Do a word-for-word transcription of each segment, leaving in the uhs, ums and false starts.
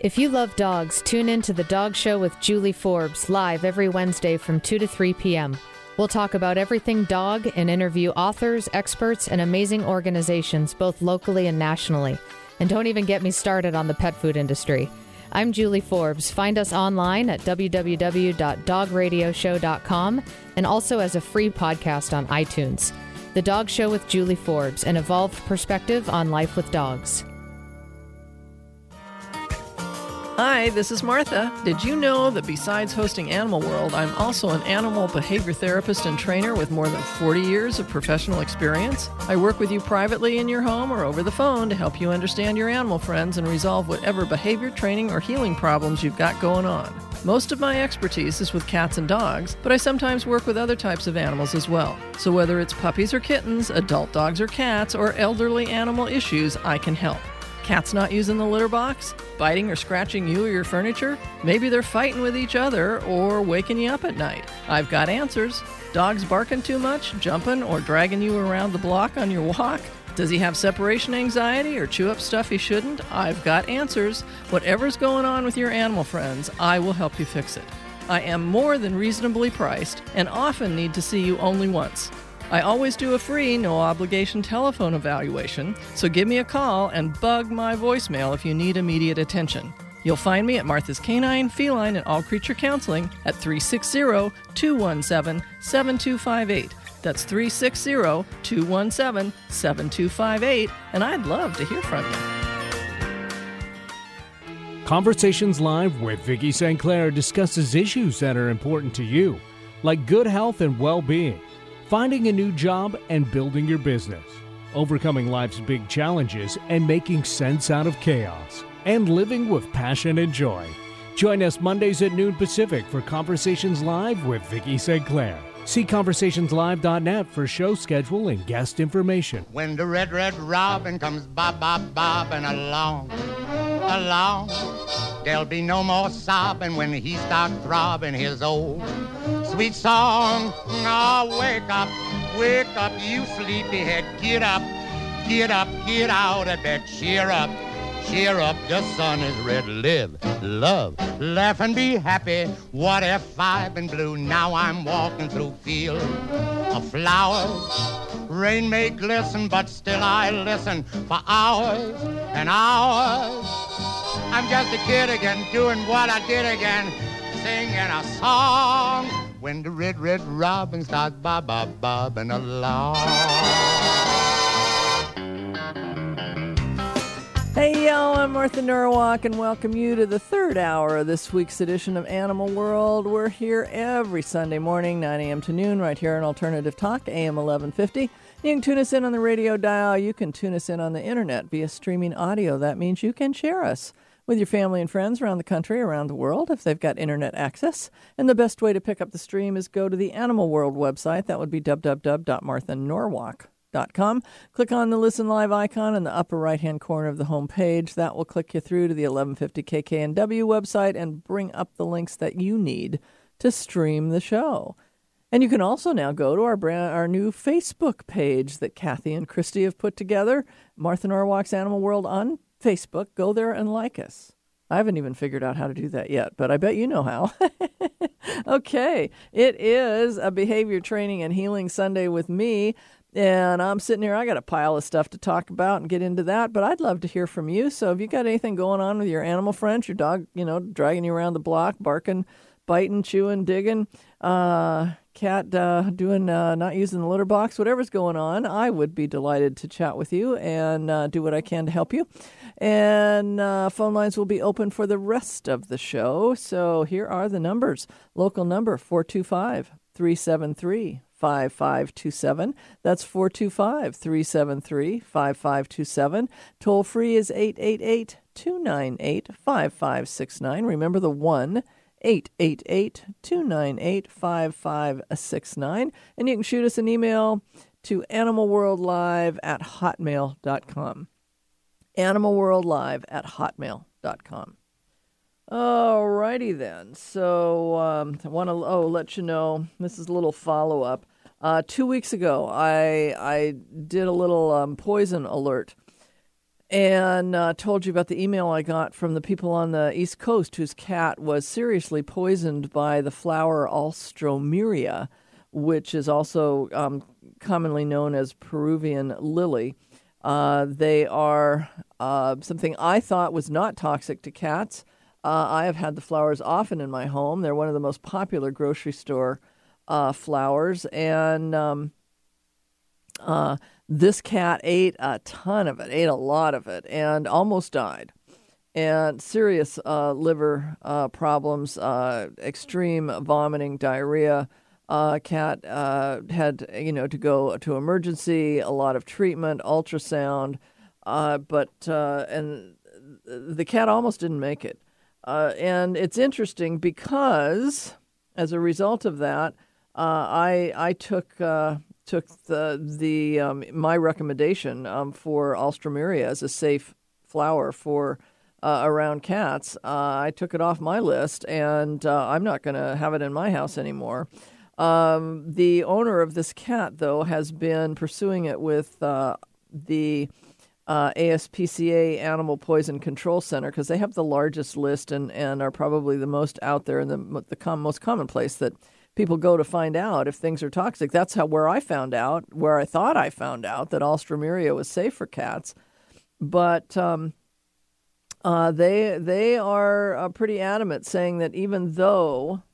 If you love dogs, tune in to The Dog Show with Julie Forbes, live every Wednesday from two to three p.m. We'll talk about everything dog and interview authors, experts, and amazing organizations, both locally and nationally. And don't even get me started on the pet food industry. I'm Julie Forbes. Find us online at w w w dot dog radio show dot com and also as a free podcast on iTunes. The Dog Show with Julie Forbes, an evolved perspective on life with dogs. Hi, this is Martha. Did you know that besides hosting Animal World, I'm also an animal behavior therapist and trainer with more than forty years of professional experience? I work with you privately in your home or over the phone to help you understand your animal friends and resolve whatever behavior, training, or healing problems you've got going on. Most of my expertise is with cats and dogs, but I sometimes work with other types of animals as well. So whether it's puppies or kittens, adult dogs or cats, or elderly animal issues, I can help. Cats not using the litter box? Biting or scratching you or your furniture? Maybe they're fighting with each other or waking you up at night. I've got answers. Dogs barking too much, jumping, or dragging you around the block on your walk? Does he have separation anxiety or chew up stuff he shouldn't? I've got answers. Whatever's going on with your animal friends, I will help you fix it. I am more than reasonably priced and often need to see you only once. I always do a free, no-obligation telephone evaluation, so give me a call and bug my voicemail if you need immediate attention. You'll find me at Martha's Canine, Feline, and All Creature Counseling at three six zero, two one seven, seven two five eight. That's three six zero, two one seven, seven two five eight, and I'd love to hear from you. Conversations Live with Vicki Saint Clair discusses issues that are important to you, like good health and well-being, finding a new job and building your business, overcoming life's big challenges and making sense out of chaos, and living with passion and joy. Join us Mondays at noon Pacific for Conversations Live with Vicki Saint Clair. See conversations live dot net for show schedule and guest information. When the red, red robin comes bob, bob, bobbing along, along, there'll be no more sobbing when he starts throbbing his old sweet song. Oh, wake up, wake up, you sleepyhead. Get up, get up, get out of bed. Cheer up, cheer up, the sun is red. Live, love, laugh and be happy. What if I've been blue? Now I'm walking through fields of flowers. Rain may glisten, but still I listen for hours and hours. I'm just a kid again, doing what I did again, singing a song. When the red, red robin starts bob, bob, bobbing along. Hey, y'all, I'm Martha Norwalk, and welcome you to the third hour of this week's edition of Animal World. We're here every Sunday morning, nine a.m. to noon, right here on Alternative Talk, A M eleven fifty. You can tune us in on the radio dial. You can tune us in on the internet via streaming audio. That means you can share us with your family and friends around the country, around the world, if they've got internet access. And the best way to pick up the stream is go to the Animal World website. That would be w w w dot martha norwalk dot com. Click on the Listen Live icon in the upper right-hand corner of the home page. That will click you through to the eleven fifty K K N W website and bring up the links that you need to stream the show. And you can also now go to our brand, our new Facebook page that Kathy and Christy have put together, Martha Norwalk's Animal World on Facebook. Go there and like us. I haven't even figured out how to do that yet, but I bet you know how. Okay, it is a Behavior Training and Healing Sunday with me, and I'm sitting here. I got a pile of stuff to talk about and get into that, but I'd love to hear from you. So if you got anything going on with your animal friends, your dog, you know, dragging you around the block, barking, biting, chewing, digging, uh, cat uh, doing, uh, not using the litter box, whatever's going on, I would be delighted to chat with you and uh, do what I can to help you. And uh, phone lines will be open for the rest of the show. So here are the numbers. Local number four two five, three seven three, five five two seven. That's four two five, three seven three, five five two seven. Toll free is eight eight eight, two nine eight, five five six nine. Remember the one, eight eight eight, two nine eight, five five six nine. And you can shoot us an email to animalworldlive at hotmail dot com. animalworldlive at hotmail dot com. All righty then. So um, I want to oh let you know, this is a little follow-up. Uh, two weeks ago, I I did a little um, poison alert. and uh, told you about the email I got from the people on the East Coast whose cat was seriously poisoned by the flower Alstroemeria, which is also um, commonly known as Peruvian lily. Uh, they are uh, something I thought was not toxic to cats. Uh, I have had the flowers often in my home. They're one of the most popular grocery store uh, flowers, and um, uh, this cat ate a ton of it, ate a lot of it, and almost died. And serious uh, liver uh, problems, uh, extreme vomiting, diarrhea. Uh, cat uh, had, you know, to go to emergency, a lot of treatment, ultrasound, uh, but uh, and the cat almost didn't make it. Uh, and it's interesting because, as a result of that, uh, I I took uh, took the the um, my recommendation um, for Alstroemeria as a safe flower for uh, around cats. Uh, I took it off my list, and uh, I'm not going to have it in my house anymore. Um, the owner of this cat, though, has been pursuing it with uh, the uh, A S P C A Animal Poison Control Center because they have the largest list and, and are probably the most out there and the, the com- most common place that people go to find out if things are toxic. That's how where I found out, where I thought I found out that Alstroemeria was safe for cats. But um, uh, they they are uh, pretty adamant, saying that even though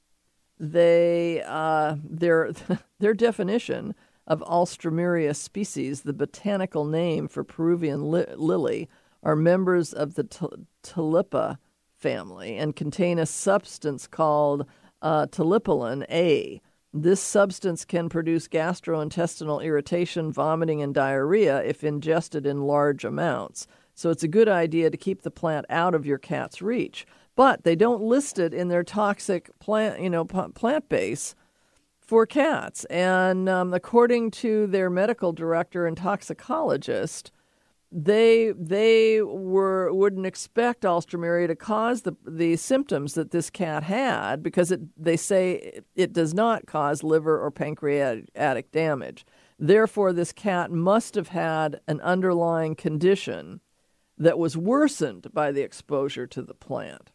They uh, their their definition of Alstroemeria species, the botanical name for Peruvian li- lily, are members of the t- Tulipa family and contain a substance called uh, tulipalin A. This substance can produce gastrointestinal irritation, vomiting, and diarrhea if ingested in large amounts. So it's a good idea to keep the plant out of your cat's reach. But they don't list it in their toxic plant, you know, p- plant base for cats. And um, according to their medical director and toxicologist, they they were wouldn't expect Alstroemeria to cause the the symptoms that this cat had because it they say it does not cause liver or pancreatic damage. Therefore, this cat must have had an underlying condition that was worsened by the exposure to the plant.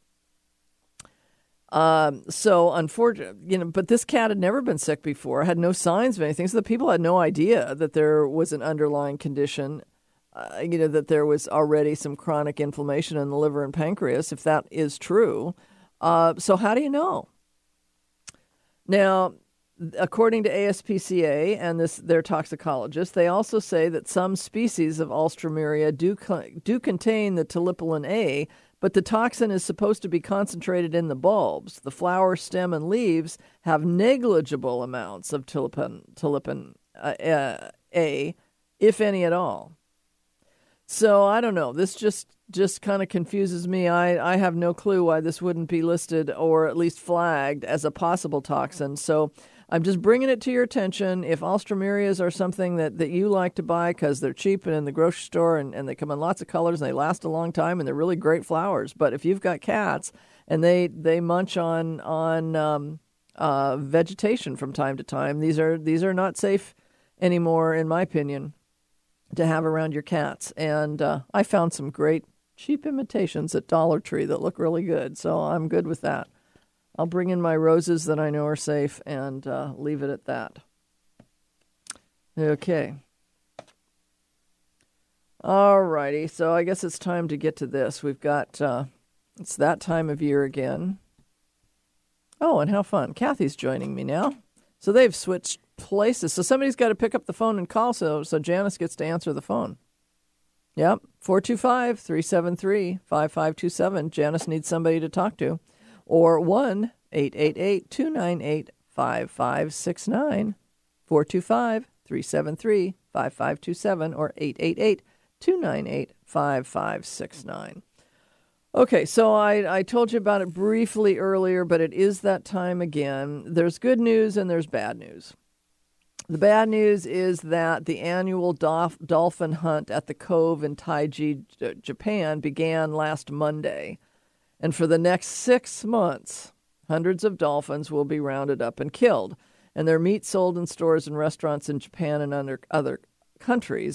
Um, so unfortunately, you know, but this cat had never been sick before, had no signs of anything. So the people had no idea that there was an underlying condition, uh, you know, that there was already some chronic inflammation in the liver and pancreas, if that is true. Uh, so how do you know? Now, according to A S P C A and this their toxicologists, they also say that some species of Alstroemeria do co- do contain the tulipalin A, but the toxin is supposed to be concentrated in the bulbs. The flower, stem, and leaves have negligible amounts of tulipin, tulipin uh, uh, A, if any at all. So I don't know. This just just kind of confuses me. I, I have no clue why this wouldn't be listed or at least flagged as a possible toxin. So I'm just bringing it to your attention. If Alstroemerias are something that, that you like to buy because they're cheap and in the grocery store and, and they come in lots of colors and they last a long time and they're really great flowers. But if you've got cats and they, they munch on on um, uh, vegetation from time to time, these are these are not safe anymore, in my opinion, to have around your cats. And uh, I found some great cheap imitations at Dollar Tree that look really good, so I'm good with that. I'll bring in my roses that I know are safe and uh, leave it at that. Okay. All righty, so I guess it's time to get to this. We've got, uh, it's that time of year again. Oh, and how fun. Kathy's joining me now. So they've switched places. So somebody's got to pick up the phone and call, so, so Janice gets to answer the phone. Yep, four two five, three seven three, five five two seven. Janice needs somebody to talk to. Or one eight eight eight, two nine eight, five five six nine. four two five, three seven three, five five two seven or eight eight eight, two nine eight, five five six nine. Okay, so I, I told you about it briefly earlier, but it is that time again. There's good news and there's bad news. The bad news is that the annual dolph- dolphin hunt at the Cove in Taiji, J- Japan began last Monday. And for the next six months, hundreds of dolphins will be rounded up and killed. And their meat sold in stores and restaurants in Japan and under other countries.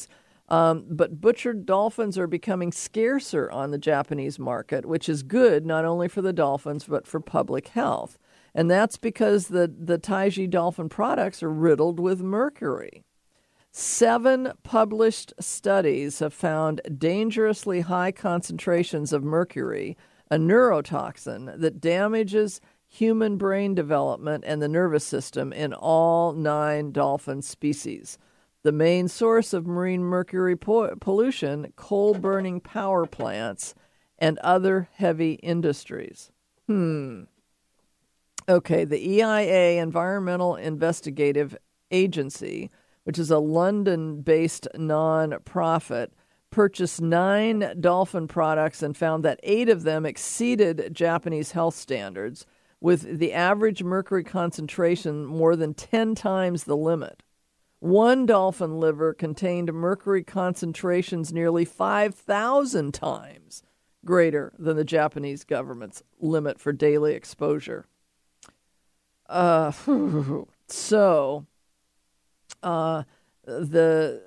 Um, but butchered dolphins are becoming scarcer on the Japanese market, which is good not only for the dolphins but for public health. And that's because the, the Taiji dolphin products are riddled with mercury. Seven published studies have found dangerously high concentrations of mercury, a neurotoxin that damages human brain development and the nervous system in all nine dolphin species. The main source of marine mercury po- pollution, coal-burning power plants, and other heavy industries. Hmm. Okay, the E I A, Environmental Investigative Agency, which is a London-based non-profit, purchased nine dolphin products and found that eight of them exceeded Japanese health standards, with the average mercury concentration more than ten times the limit. One dolphin liver contained mercury concentrations nearly five thousand times greater than the Japanese government's limit for daily exposure. Uh, so, uh, the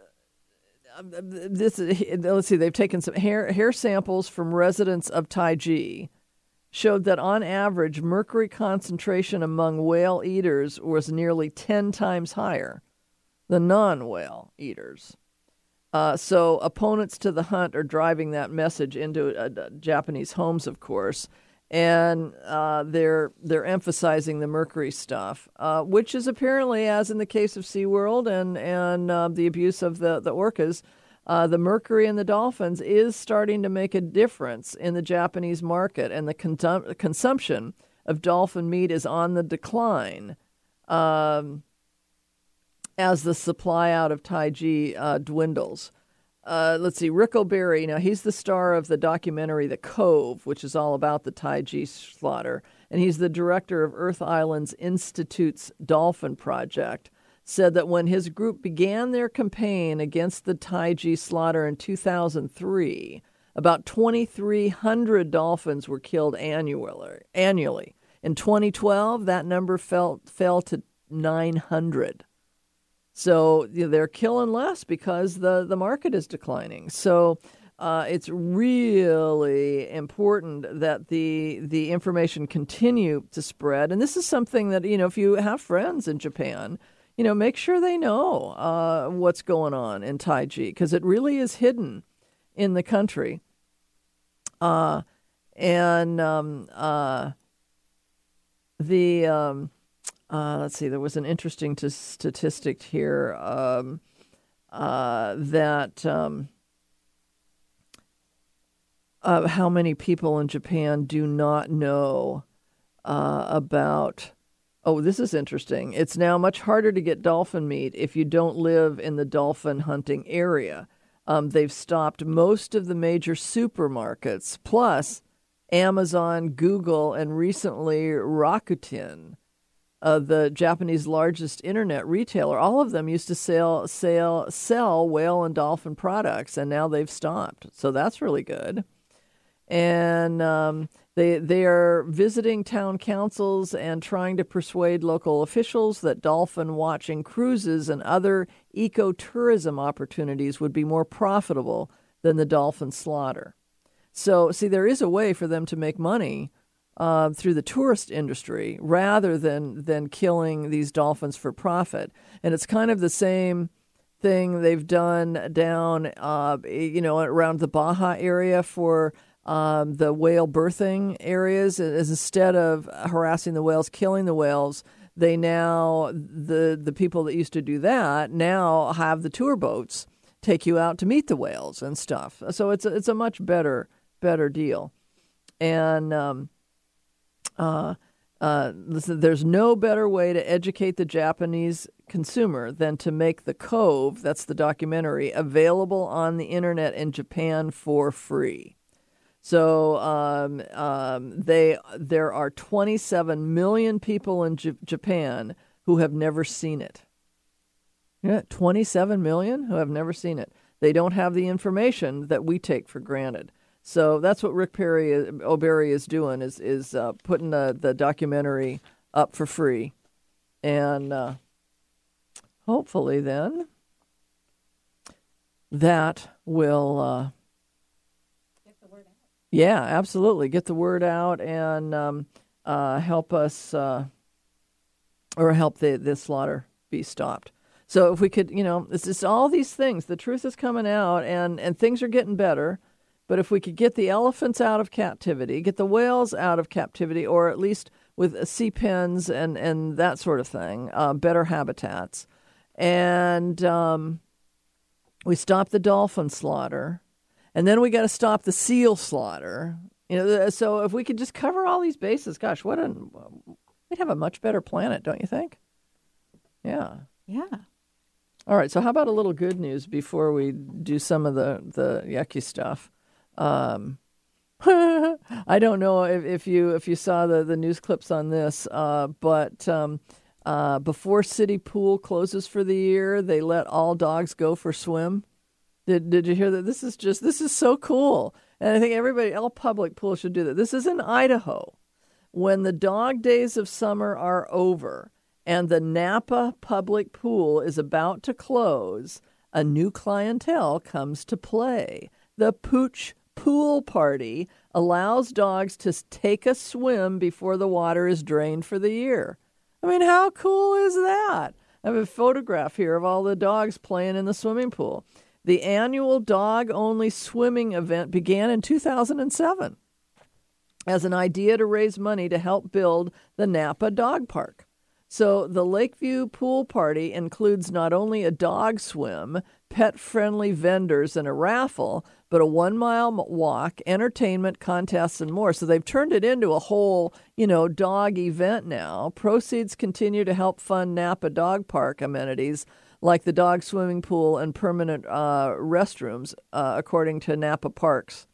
this let's see, they've taken some hair hair samples from residents of Taiji, showed that on average mercury concentration among whale eaters was nearly ten times higher the non-whale eaters. Uh, so opponents to the hunt are driving that message into uh, Japanese homes, of course, and uh, they're they're emphasizing the mercury stuff, uh, which is apparently, as in the case of SeaWorld and and uh, the abuse of the the orcas, uh, the mercury in the dolphins is starting to make a difference in the Japanese market, and the consum- consumption of dolphin meat is on the decline. Um, as the supply out of Taiji uh, dwindles. Uh, let's see, Rick O'Barry, now he's the star of the documentary The Cove, which is all about the Taiji slaughter, and he's the director of Earth Islands Institute's Dolphin Project, said that when his group began their campaign against the Taiji slaughter in two thousand three, about twenty-three hundred dolphins were killed annually. Annually. In twenty twelve, that number fell, fell to nine hundred. So you know, they're killing less because the, the market is declining. So uh, it's really important that the the information continue to spread. And this is something that, you know, if you have friends in Japan, you know, make sure they know uh, what's going on in Taiji, because it really is hidden in the country. Uh, and um, uh, the... Um, Uh, let's see, there was an interesting t- statistic here um, uh, that um, uh, how many people in Japan do not know uh, about, oh, this is interesting. It's now much harder to get dolphin meat if you don't live in the dolphin hunting area. Um, they've stopped most of the major supermarkets, plus Amazon, Google, and recently Rakuten. Uh, the Japanese largest internet retailer, all of them used to sell, sell, sell whale and dolphin products, and now they've stopped. So that's really good. And um, they they are visiting town councils and trying to persuade local officials that dolphin watching cruises and other ecotourism opportunities would be more profitable than the dolphin slaughter. So, see, there is a way for them to make money Uh, through the tourist industry rather than than killing these dolphins for profit. And it's kind of the same thing they've done down, uh, you know, around the Baja area for um, the whale birthing areas. Is instead of harassing the whales, killing the whales, they now, the, the people that used to do that now have the tour boats take you out to meet the whales and stuff. So it's a, it's a much better, better deal. And, um, Uh, uh, listen, there's no better way to educate the Japanese consumer than to make The Cove, that's the documentary, available on the internet in Japan for free. So um, um, they there are twenty-seven million people in J- Japan who have never seen it. Yeah, twenty-seven million who have never seen it. They don't have the information that we take for granted. So that's what Rick Perry O'Barry is doing, is is uh, putting the, the documentary up for free. And uh, hopefully then that will uh, Get the word out. Yeah, absolutely. Get the word out and um, uh, help us uh, or help the, the slaughter be stopped. So if we could, you know, it's just all these things. The truth is coming out and, and things are getting better. But if we could get the elephants out of captivity, get the whales out of captivity, or at least with sea pens and, and that sort of thing, uh, better habitats. And um, we stop the dolphin slaughter. And then we got to stop the seal slaughter. You know, so if we could just cover all these bases, gosh, what a we'd have a much better planet, don't you think? Yeah. Yeah. All right. So how about a little good news before we do some of the, the yucky stuff? Um, I don't know if, if you if you saw the, the news clips on this, uh, but um, uh, before City Pool closes for the year, they let all dogs go for swim. Did Did you hear that? This is just this is so cool, and I think everybody, all public pools should do that. This is in Idaho. When the dog days of summer are over and the Napa public pool is about to close, a new clientele comes to play. The Pooch Pool Party allows dogs to take a swim before the water is drained for the year. I mean, how cool is that? I have a photograph here of all the dogs playing in the swimming pool. The annual dog-only swimming event began in two thousand seven as an idea to raise money to help build the Napa Dog Park. So the Lakeview Pool Party includes not only a dog swim, pet-friendly vendors, and a raffle, but a one-mile walk, entertainment, contests, and more. So they've turned it into a whole, you know, dog event now. Proceeds continue to help fund Napa Dog Park amenities like the dog swimming pool and permanent uh, restrooms, uh, according to Napa Parks.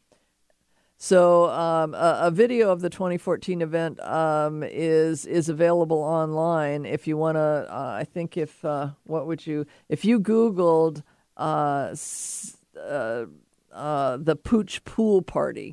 So um, a, a video of the twenty fourteen event um, is is available online if you want to. Uh, I think if uh, what would you if you Googled uh, uh, uh, the Pooch Pool Party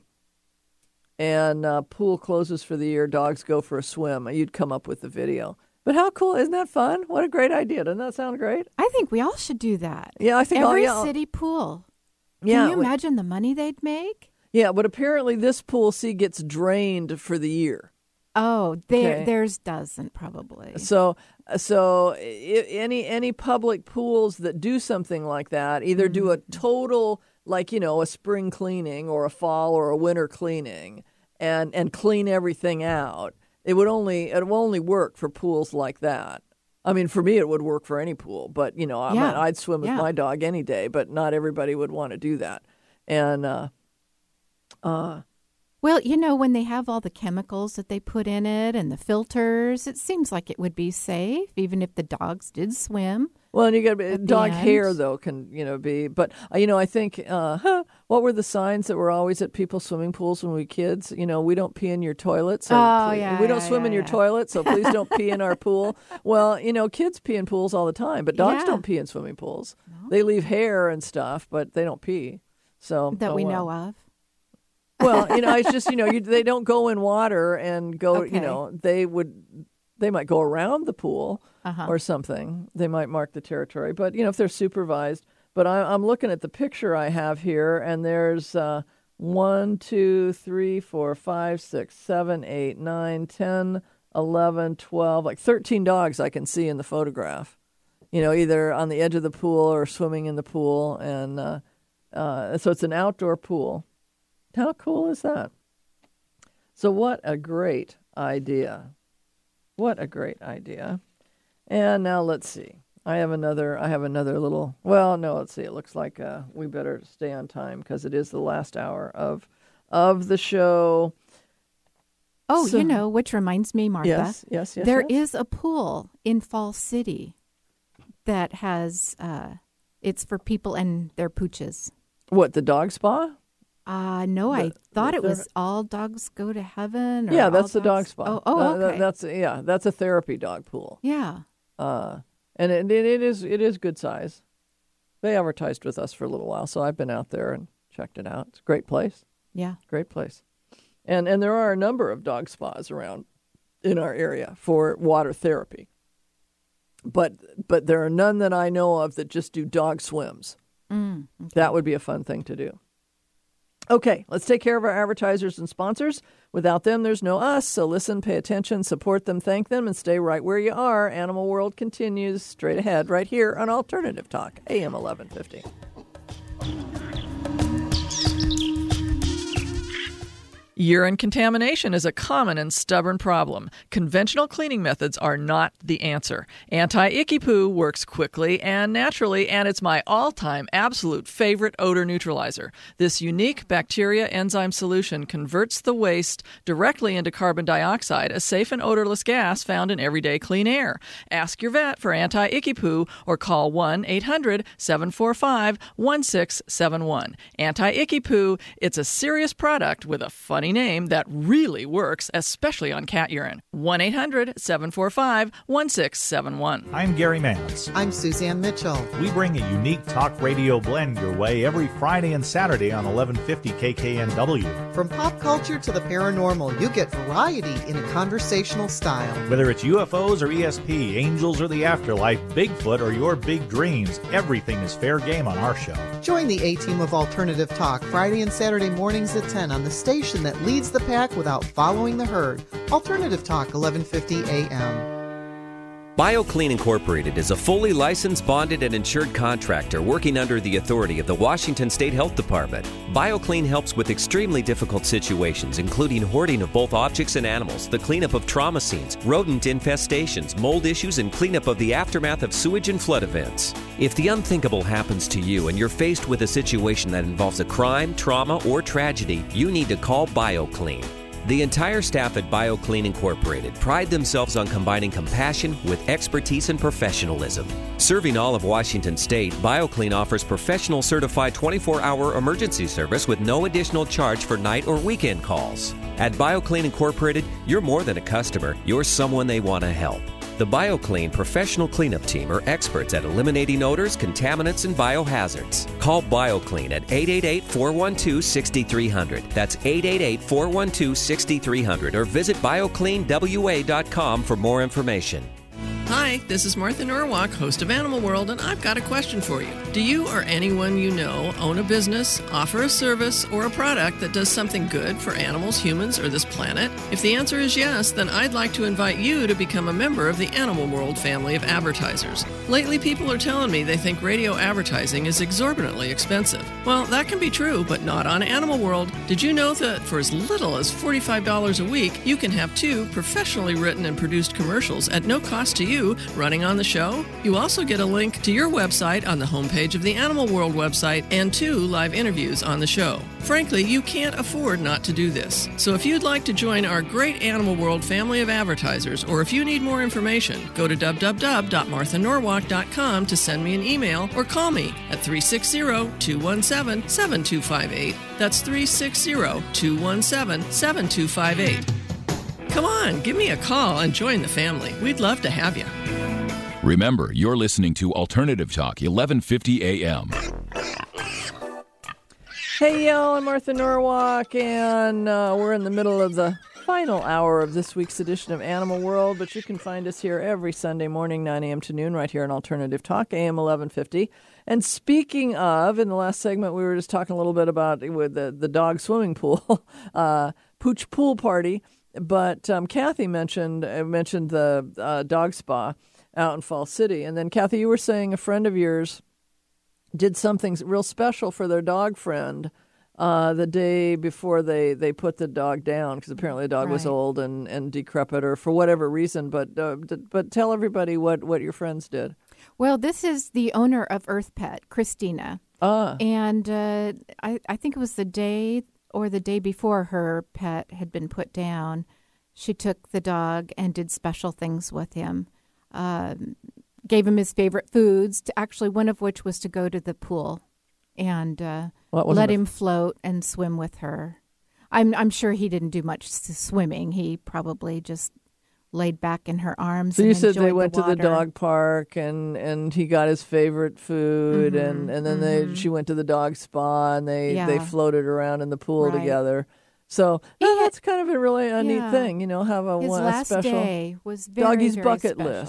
and uh, pool closes for the year, dogs go for a swim, you'd come up with the video. But how cool, isn't that fun? What a great idea! Doesn't that sound great? I think we all should do that. Yeah, I think every all, yeah, city pool. Yeah, Can you imagine the money they'd make? Yeah, but apparently this pool, see, gets drained for the year. Oh, there, Okay. theirs doesn't probably. So, so I- any any public pools that do something like that either do a total, like, you know, a spring cleaning or a fall or a winter cleaning, and and clean everything out. It would only it will only work for pools like that. I mean, for me, it would work for any pool, but you know, I Yeah. mean, I'd swim with Yeah. my dog any day, but not everybody would want to do that. And uh, uh, Well, you know, when they have all the chemicals that they put in it and the filters, it seems like it would be safe, even if the dogs did swim. Well, and you got At the dog end. hair though can you know be, but uh, you know I think uh, huh, what were the signs that were always at people's swimming pools when we were kids? You know, we don't pee in your toilet, so Oh, please- yeah, we don't yeah, swim yeah, in your yeah. toilet, so please don't pee in our pool. Well, you know, kids pee in pools all the time, but dogs Yeah. don't pee in swimming pools. They leave hair and stuff, but they don't pee. So That oh, we well. know of. Well, you know, it's just you know you, they don't go in water and go. Okay. You know, they would they might go around the pool Uh-huh. or something. They might mark the territory, but you know if they're supervised. But I, I'm looking at the picture I have here, and there's uh, one, two, three, four, five, six, seven, eight, nine, ten, eleven, twelve, like thirteen dogs I can see in the photograph. You know, either on the edge of the pool or swimming in the pool, and uh, uh, so it's an outdoor pool. How cool is that? So what a great idea. What a great idea. And now let's see. I have another I have another little well, no, let's see. It looks like uh, we better stay on time because it is the last hour of of the show. Oh, So- you know, which reminds me, Martha. Yes, yes, yes. There yes. is a pool in Fall City that has, uh, it's for people and their pooches. What, the dog spa? Uh, no, I The- thought the it was all dogs go to heaven. Or Yeah, all that's the dog dogs- spa. Oh, oh That- that- okay. that's yeah, that's a therapy dog pool. yeah. Uh, and it, it, it is it is good size. They advertised with us for a little while, so I've been out there and checked it out. It's a great place. Yeah. Great place. And and there are a number of dog spas around in our area for water therapy. But but there are none that I know of that just do dog swims. Mm, okay. That would be a fun thing to do. Okay, let's take care of our advertisers and sponsors. Without them, there's no us. So listen, pay attention, support them, thank them, and stay right where you are. Animal World continues straight ahead right here on Alternative Talk, A M eleven fifty. Urine contamination is a common and stubborn problem. Conventional cleaning methods are not the answer. Anti-Icky Poo works quickly and naturally, and it's my all-time absolute favorite odor neutralizer. This unique bacteria enzyme solution converts the waste directly into carbon dioxide, a safe and odorless gas found in everyday clean air. Ask your vet for Anti-Icky Poo or call one eight hundred seven four five one six seven one. Anti-Icky Poo, it's a serious product with a funny name that really works, especially on cat urine. one eight hundred seven four five one six seven one. I'm Gary Mance. I'm Suzanne Mitchell. We bring a unique talk radio blend your way every Friday and Saturday on eleven fifty K K N W. From pop culture to the paranormal, you get variety in a conversational style. Whether it's U F Os or E S P, angels or the afterlife, Bigfoot or your big dreams, everything is fair game on our show. Join the A-Team of Alternative Talk Friday and Saturday mornings at ten on the station that leads the pack without following the herd. Alternative Talk, eleven fifty A M. BioClean Incorporated is a fully licensed, bonded, and insured contractor working under the authority of the Washington State Health Department. BioClean helps with extremely difficult situations, including hoarding of both objects and animals, the cleanup of trauma scenes, rodent infestations, mold issues, and cleanup of the aftermath of sewage and flood events. If the unthinkable happens to you and you're faced with a situation that involves a crime, trauma, or tragedy, you need to call BioClean. The entire staff at BioClean Incorporated pride themselves on combining compassion with expertise and professionalism. Serving all of Washington State, BioClean offers professional certified twenty-four hour emergency service with no additional charge for night or weekend calls. At BioClean Incorporated, you're more than a customer, you're someone they want to help. The BioClean professional cleanup team are experts at eliminating odors, contaminants, and biohazards. Call BioClean at eight eight eight, four one two, six three zero zero. That's eight eight eight, four one two, six three zero zero or visit bio clean w a dot com for more information. Hi, this is Martha Norwalk, host of Animal World, and I've got a question for you. Do you or anyone you know own a business, offer a service, or a product that does something good for animals, humans, or this planet? If the answer is yes, then I'd like to invite you to become a member of the Animal World family of advertisers. Lately, people are telling me they think radio advertising is exorbitantly expensive. Well, that can be true, but not on Animal World. Did you know that for as little as forty-five dollars a week, you can have two professionally written and produced commercials at no cost to you running on the show? You also get a link to your website on the homepage of the Animal World website and two live interviews on the show. Frankly, you can't afford not to do this. So if you'd like to join our great Animal World family of advertisers, or if you need more information, go to w w w dot martha norwalk dot com to send me an email or call me at three six zero, two one seven, seven two five eight. That's three six zero, two one seven, seven two five eight. Come on, give me a call and join the family. We'd love to have you. Remember, you're listening to Alternative Talk, eleven fifty A M. Hey, y'all, I'm Martha Norwalk, and uh, we're in the middle of the final hour of this week's edition of Animal World, but you can find us here every Sunday morning, nine a.m. to noon, right here on Alternative Talk, A M eleven fifty. And speaking of, in the last segment, we were just talking a little bit about with the, the dog swimming pool, uh, Pooch Pool Party, but um, Kathy mentioned uh, mentioned the uh, dog spa out in Fall City. And then, Kathy, you were saying a friend of yours did something real special for their dog friend uh, the day before they, they put the dog down, because apparently the dog right. was old and, and decrepit or for whatever reason. But uh, but tell everybody what, what your friends did. Well, this is the owner of Earth Pet, Christina. Ah. And uh, I, I think it was the day or the day before her pet had been put down. She took the dog and did special things with him. Um, gave him his favorite foods, to actually one of which was to go to the pool and uh, let him float and swim with her. I'm I'm sure he didn't do much swimming. He probably just laid back in her arms. So and you said they went the to the dog park and, and he got his favorite food, mm-hmm, and, and then mm-hmm. they she went to the dog spa and they, yeah. they floated around in the pool right. together. So oh, that's kind of a really a yeah. neat thing, you know, have a, His one, last a special day was very, doggy's very bucket special. list.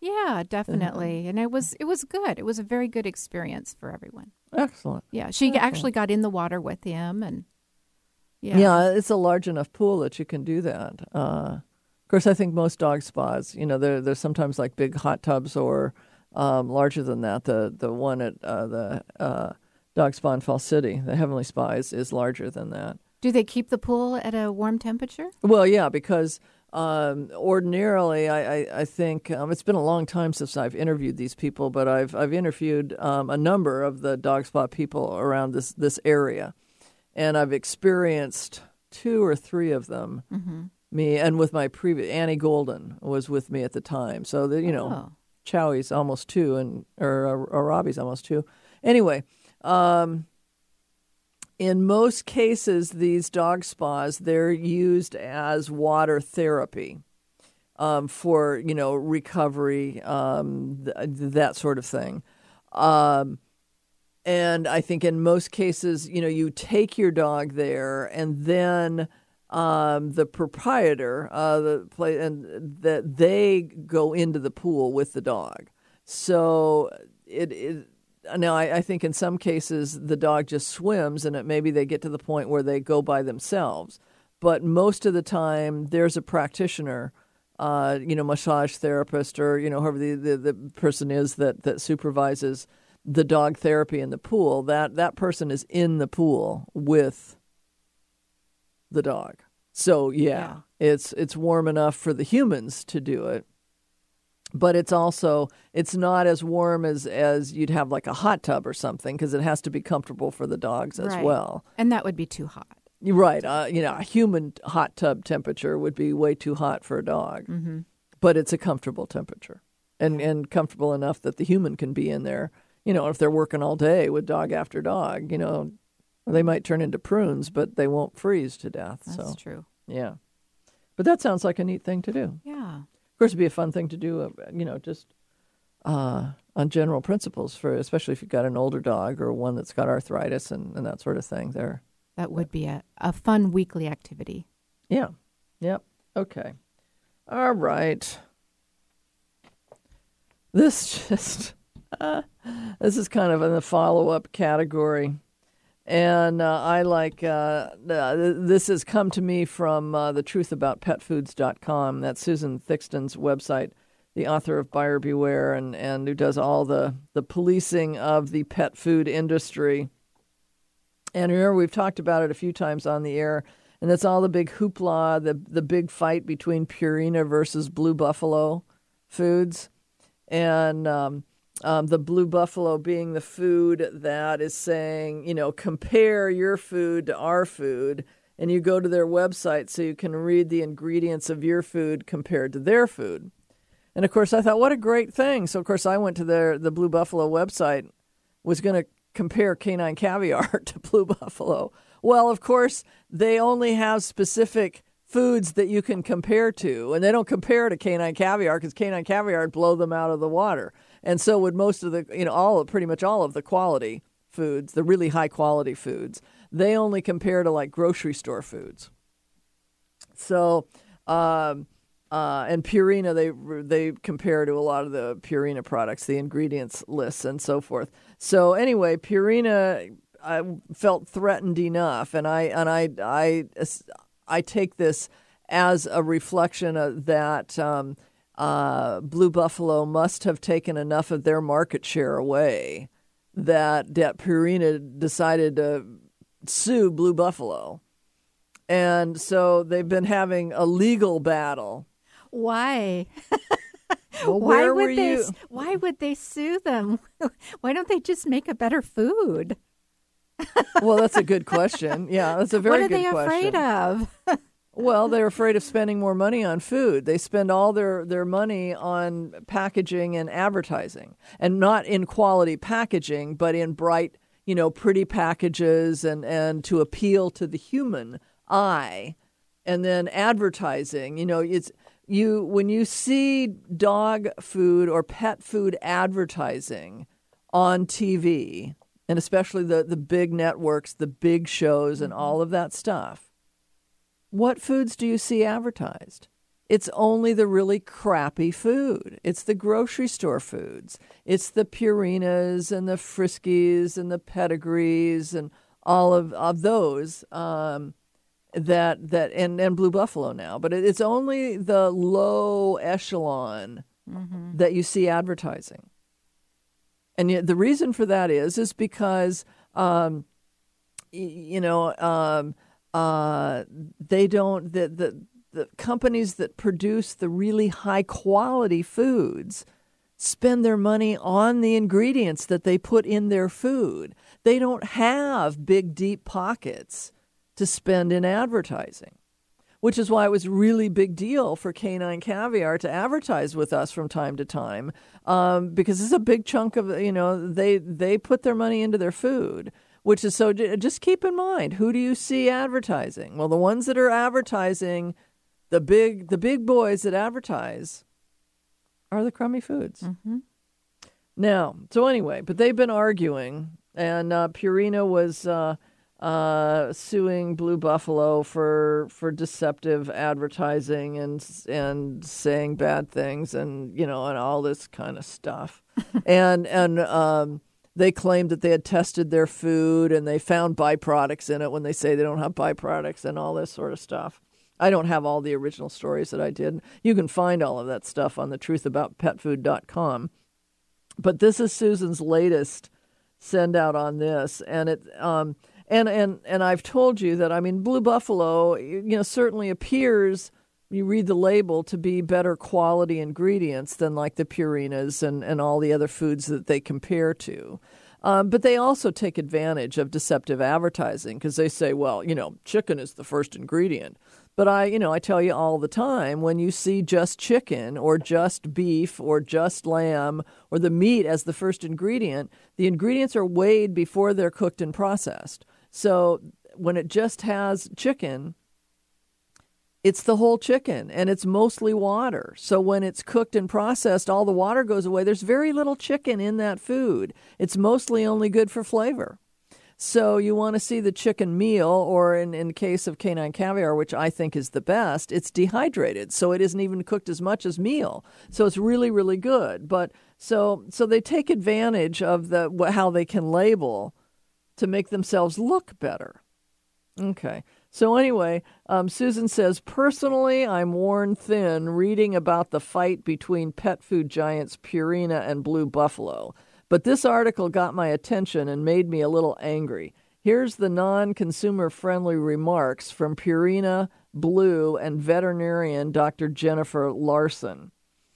Yeah, definitely. Mm-hmm. And it was it was good. It was a very good experience for everyone. Excellent. Yeah, she Excellent. actually got in the water with him, and yeah, yeah, it's a large enough pool that you can do that. Uh, of course, I think most dog spas, you know, they're they're sometimes like big hot tubs or um, larger than that. The the one at uh, the uh, Dog Spa in Fall City, the Heavenly Spa, is, is larger than that. Do they keep the pool at a warm temperature? Well, yeah, because um, ordinarily, I, I, I think um, it's been a long time since I've interviewed these people, but I've I've interviewed um, a number of the dog spa people around this this area, and I've experienced two or three of them. Mm-hmm. Me and with my previous Annie Golden was with me at the time, so the, you know, oh. Chowie's almost two, and or, or Robbie's almost two. Anyway. Um, In most cases, these dog spas, they're used as water therapy um, for, you know, recovery, um, th- that sort of thing. Um, and I think in most cases, you know, you take your dog there and then um, the proprietor, uh, the play, and that they go into the pool with the dog. So it is. Now, I, I think in some cases the dog just swims and it, maybe they get to the point where they go by themselves. But most of the time there's a practitioner, uh, you know, massage therapist or, you know, whoever the, the, the person is that, that supervises the dog therapy in the pool. That, that person is in the pool with the dog. So, yeah, yeah. it's it's warm enough for the humans to do it. But it's also, it's not as warm as, as you'd have like a hot tub or something because it has to be comfortable for the dogs as right. well. And that would be too hot. Right. Uh, you know, a human hot tub temperature would be way too hot for a dog. Mm-hmm. But it's a comfortable temperature and, and comfortable enough that the human can be in there. You know, if they're working all day with dog after dog, you know, they might turn into prunes, but they won't freeze to death. That's so, true. Yeah. But that sounds like a neat thing to do. Yeah. Of course, it'd be a fun thing to do, uh, you know, just uh, on general principles, for especially if you've got an older dog or one that's got arthritis and, and that sort of thing. There, that would be a, a fun weekly activity. Yeah. Yep. Okay. All right. This just uh, this is kind of in the follow-up category. And uh, I like, uh, uh, this has come to me from uh, the truth about pet foods dot com. That's Susan Thixton's website, the author of Buyer Beware, and, and who does all the, the policing of the pet food industry. And remember, we've talked about it a few times on the air, and that's all the big hoopla, the, the big fight between Purina versus Blue Buffalo Foods. And um Um, the Blue Buffalo being the food that is saying, you know, compare your food to our food, and you go to their website so you can read the ingredients of your food compared to their food. And, of course, I thought, what a great thing. So, of course, I went to their the Blue Buffalo website, was going to compare canine caviar to Blue Buffalo. Well, of course, they only have specific foods that you can compare to, and they don't compare to canine caviar because canine caviar would blow them out of the water. And so would most of the, you know, all pretty much all of the quality foods, the really high quality foods. They only compare to like grocery store foods. So, um, uh, and Purina, they they compare to a lot of the Purina products, the ingredients lists and so forth. So anyway, Purina, I felt threatened enough, and I and I I I take this as a reflection of that. Um, Uh, Blue Buffalo must have taken enough of their market share away that, that Purina decided to sue Blue Buffalo. And so they've been having a legal battle. Why? Well, why where would were they? you? Why would they sue them? Why don't they just make a better food? Well, that's a good question. Yeah, that's a very good question. What are they afraid of? Well, they're afraid of spending more money on food. They spend all their, their money on packaging and advertising, and not in quality packaging, but in bright, you know, pretty packages and, and to appeal to the human eye. And then advertising, you know, it's you when you see dog food or pet food advertising on T V, and especially the, the big networks, the big shows and all of that stuff. What foods do you see advertised? It's only the really crappy food. It's the grocery store foods. It's the Purinas and the Friskies and the Pedigrees and all of, of those um, that that and, and Blue Buffalo now. But it, it's only the low echelon mm-hmm. that you see advertising. And yet the reason for that is is because um, you know um, uh, they don't the the The companies that produce the really high quality foods spend their money on the ingredients that they put in their food. They don't have big, deep pockets to spend in advertising, which is why it was a really big deal for Canine Caviar to advertise with us from time to time, um, because it's a big chunk of, you know, they, they put their money into their food. Which is so, just keep in mind, who do you see advertising? Well, the ones that are advertising The big the big boys that advertise are the crummy foods. Mm-hmm. Now, so anyway, but they've been arguing, and uh, Purina was uh, uh, suing Blue Buffalo for for deceptive advertising and and saying bad things, and you know, and all this kind of stuff, and and um, they claimed that they had tested their food and they found byproducts in it when they say they don't have byproducts and all this sort of stuff. I don't have all the original stories that I did. You can find all of that stuff on the truth about pet food dot com. But this is Susan's latest send out on this. And it um and, and, and I've told you that, I mean, Blue Buffalo, you know, certainly appears, you read the label, to be better quality ingredients than like the Purinas and, and all the other foods that they compare to. Um, but they also take advantage of deceptive advertising because they say, well, you know, chicken is the first ingredient. But I, you know, I tell you all the time, when you see just chicken or just beef or just lamb or the meat as the first ingredient, the ingredients are weighed before they're cooked and processed. So when it just has chicken, it's the whole chicken, and it's mostly water. So when it's cooked and processed, all the water goes away. There's very little chicken in that food. It's mostly only good for flavor. So you want to see the chicken meal, or in, in case of Canine Caviar, which I think is the best, it's dehydrated. So it isn't even cooked as much as meal. So it's really, really good. But so so they take advantage of the how they can label to make themselves look better. Okay. So anyway, um, Susan says, personally, I'm worn thin reading about the fight between pet food giants Purina and Blue Buffalo. But this article got my attention and made me a little angry. Here's the non-consumer friendly remarks from Purina, Blue, and veterinarian Doctor Jennifer Larson.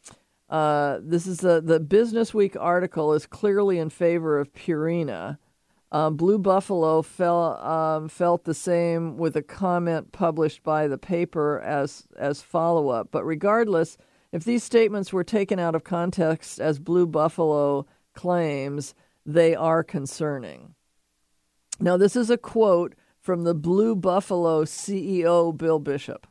Uh, this is the, the Business Week article is clearly in favor of Purina. Um, Blue Buffalo fell, um, felt the same with a comment published by the paper as as follow-up. But regardless, if these statements were taken out of context as Blue Buffalo claims, they are concerning. Now, this is a quote from the Blue Buffalo C E O, Bill Bishop.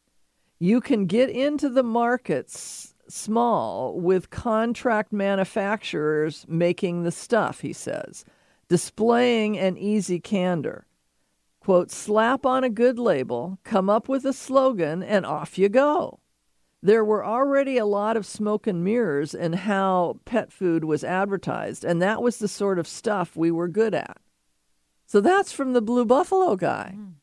You can get into the markets small with contract manufacturers making the stuff, he says, displaying an easy candor. Quote, slap on a good label, come up with a slogan, and off you go. There were already a lot of smoke and mirrors in how pet food was advertised, and that was the sort of stuff we were good at. So that's from the Blue Buffalo guy. Mm.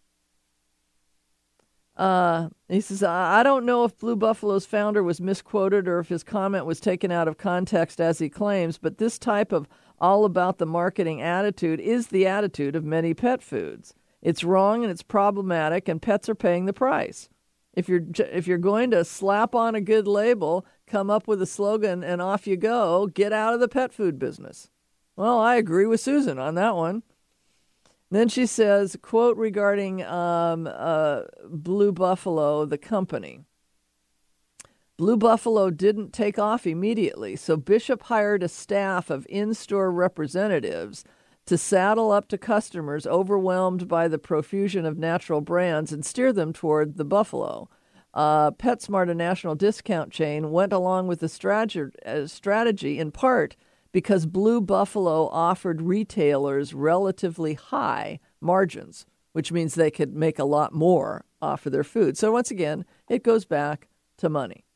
Uh, he says, I don't know if Blue Buffalo's founder was misquoted or if his comment was taken out of context as he claims, but this type of all about the marketing attitude is the attitude of many pet foods. It's wrong and it's problematic, and pets are paying the price. If you're if you're going to slap on a good label, come up with a slogan, and off you go, get out of the pet food business. Well, I agree with Susan on that one. Then she says, quote regarding um, uh, Blue Buffalo, the company. Blue Buffalo didn't take off immediately, so Bishop hired a staff of in-store representatives to saddle up to customers overwhelmed by the profusion of natural brands and steer them toward the Buffalo. Uh, PetSmart, a national discount chain, went along with the strategy, uh, strategy in part because Blue Buffalo offered retailers relatively high margins, which means they could make a lot more off of their food. So once again, it goes back to money.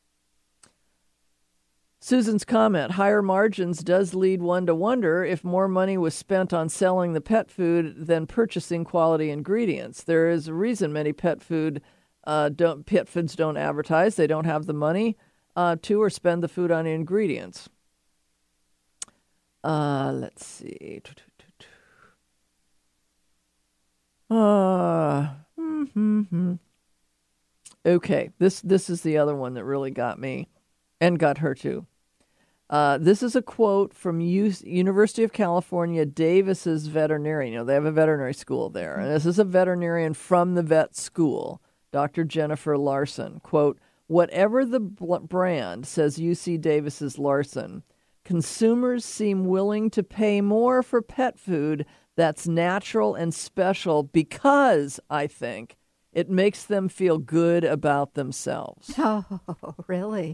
Susan's comment, higher margins does lead one to wonder if more money was spent on selling the pet food than purchasing quality ingredients. There is a reason many pet food uh, don't pet foods don't advertise. They don't have the money uh, to or spend the food on ingredients. Uh, let's see. Uh, mm-hmm. Okay, this this is the other one that really got me, and got her too. Uh, this is a quote from U- University of California, Davis's veterinarian. You know, they have a veterinary school there. And this is a veterinarian from the vet school, Doctor Jennifer Larson. Quote, whatever the bl- brand, says U C Davis's Larson, consumers seem willing to pay more for pet food that's natural and special because, I think, it makes them feel good about themselves. Oh, really?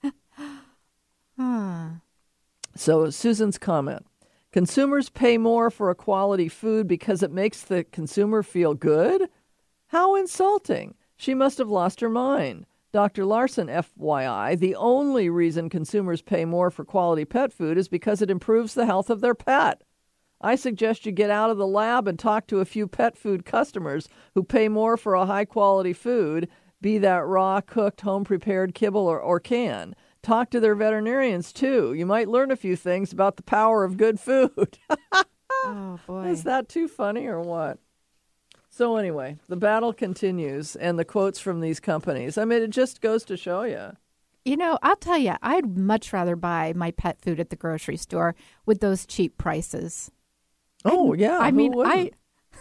Huh. So Susan's comment, consumers pay more for a quality food because it makes the consumer feel good? How insulting. She must have lost her mind. Doctor Larson, F Y I, the only reason consumers pay more for quality pet food is because it improves the health of their pet. I suggest you get out of the lab and talk to a few pet food customers who pay more for a high-quality food, be that raw, cooked, home-prepared kibble or, or can. Talk to their veterinarians, too. You might learn a few things about the power of good food. Oh, boy. Is that too funny or what? So anyway, the battle continues, and the quotes from these companies. I mean, it just goes to show you. You know, I'll tell you, I'd much rather buy my pet food at the grocery store with those cheap prices. Oh, I, yeah. I who mean, wouldn't? I